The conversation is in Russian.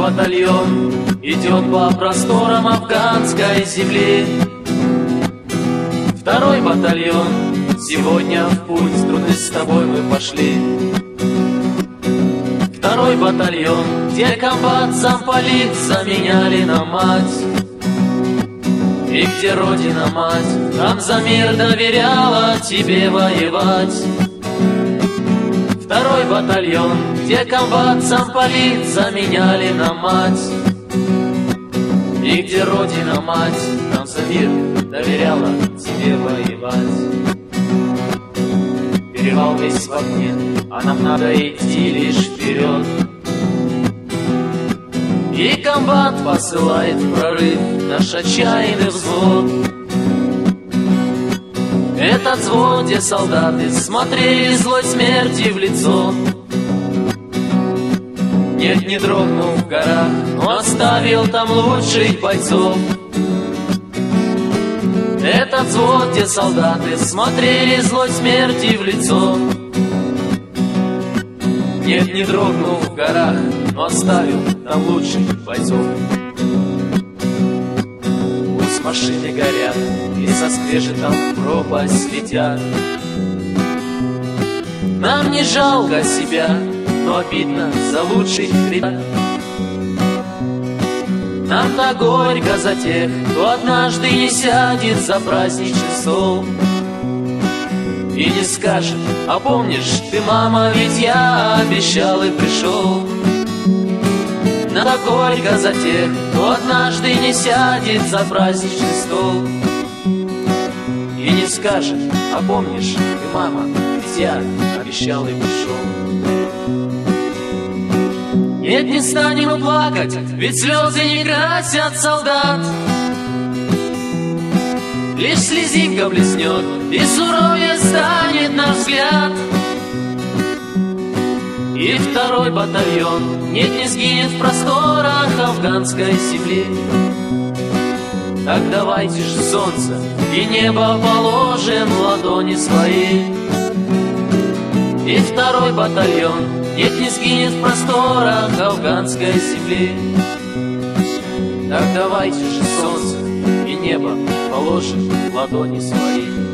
батальон идет по просторам афганской земли. Второй батальон сегодня в путь, с трудны с тобой мы пошли. Второй батальон, где комбат, замполит заменяли на мать. И где родина мать, там за мир доверяла тебе воевать. Второй батальон, где комбат, замполит заменяли на мать. И где родина мать, там за мир доверяла тебе воевать. Перевал весь в огне, а нам надо идти лишь вперед. И комбат посылает в прорыв наш отчаянный взвод. Этот взвод, где солдаты смотрели злой смерти в лицо. Нет, не дрогнул в горах, но оставил там лучших бойцов. Этот взвод, где солдаты смотрели злой смерти в лицо. Нет, не дрогнул в горах, но оставил там лучших бойцов. Пусть машины горят и со скрежетом в пропасть летят. Нам не жалко себя, но обидно за лучших ребят. Нам-то горько за тех, кто однажды не сядет за праздничный стол и не скажет: а помнишь ты, мама, ведь я обещал и пришел. Нам-то горько за тех, кто однажды не сядет за праздничный стол и не скажет: а помнишь ты, мама, ведь я обещал и пришел. Нет, не станем мы плакать, ведь слезы не красят солдат. Лишь слезинка блеснет, и суровее станет наш взгляд. И второй батальон, нет, не сгинет в просторах афганской земли. Так давайте же солнце и небо положим в ладони свои. И второй батальон, нет, не сгинет в просторах афганской земли. Так давайте же солнце и небо положим в ладони свои.